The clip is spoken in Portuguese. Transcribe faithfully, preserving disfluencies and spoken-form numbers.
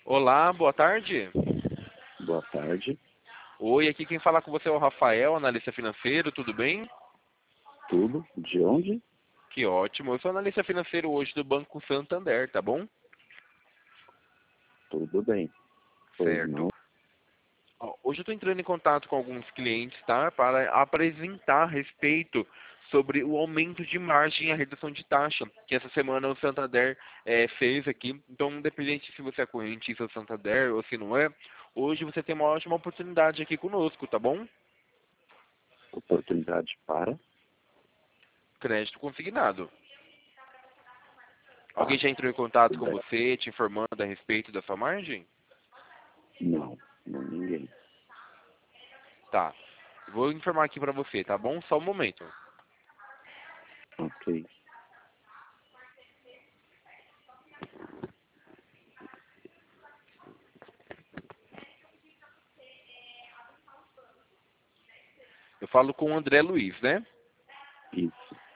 Olá, boa tarde. Boa tarde, Oi, aqui quem fala com você é o Rafael, analista financeiro, tudo bem? tudo? De onde? Que ótimo. Eu sou analista financeiro hoje do Banco Santander, tá bom? Tudo bem. Pois Certo. não? Ó, hoje eu estou entrando em contato com alguns clientes, tá? Para apresentar a respeito sobre o aumento de margem e a redução de taxa, que essa semana o Santander eh, fez aqui. Então, independente se você é correntista do Santander ou se não é, hoje você tem uma ótima oportunidade aqui conosco, tá bom? Oportunidade para? Crédito consignado. Alguém Tá, já entrou em contato tudo com bem. você, te informando a respeito da sua margem? Não, não ninguém. Tá. Vou informar aqui pra você, tá bom? Só um momento. Ok. Eu falo com o André Luiz, né? Isso.